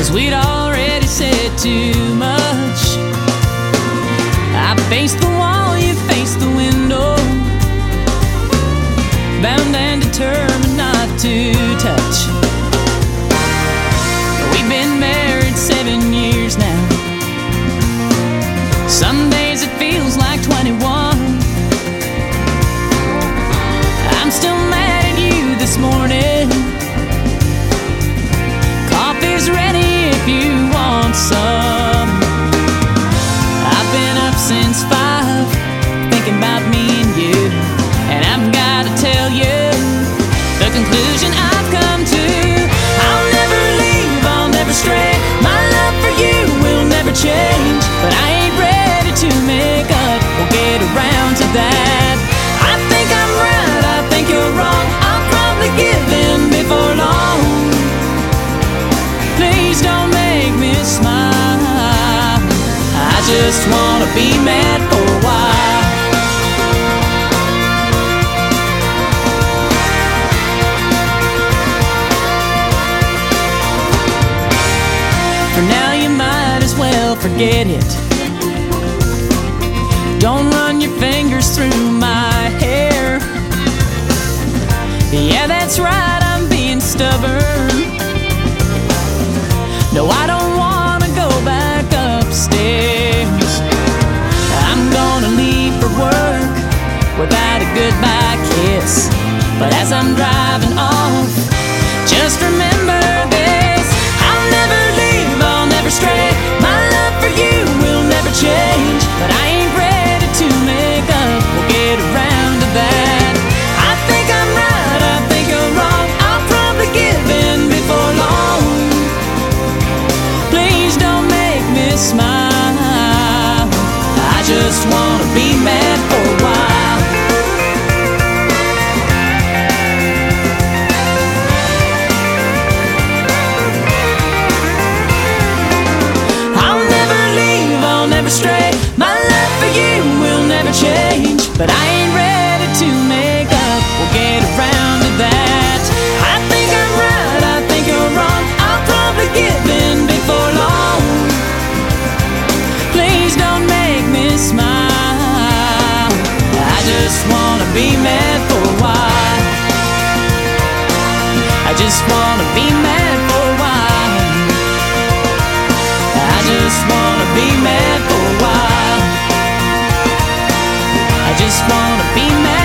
'cause we'd already said too much. I faced the wall, you faced the window, bound and determined not to touch. We've been married 7 years now. Some days it feels like 21. I'm still mad at you this morning. Coffee's ready if you want some. I've been up since 5, thinking about me and you, and I've got to tell you the conclusion I've come to. I'll never leave, I'll never stray. My love for you will never change, but I ain't ready to make up or get around to that. I think I'm right, I think you're wrong. I'll probably give in before long. Please don't make me smile. I just wanna be mad for a while. For now you might as well forget it. Don't run your fingers through my hair. Yeah, that's right, I'm being stubborn. No, I don't wanna go back upstairs. I'm gonna leave for work without a goodbye kiss. But as I'm driving off, just remember this: I'll never leave, I'll never stray. My love for you will never change, but I ain't ready to make up or get around to that. I think I'm right, I think you're wrong. I'll probably give in before long. Please don't make me smile. I just wanna be mad for a while. I'll never leave, I'll never stray. My love for you will never change, but I ain't ready to make up or get around to that. I think I'm right, I think you're wrong. I'll probably give in before long. Please don't make me smile. I just wanna be mad for a while. I just wanna be mad for a while. I just wanna be mad for a while. I just wanna be mad.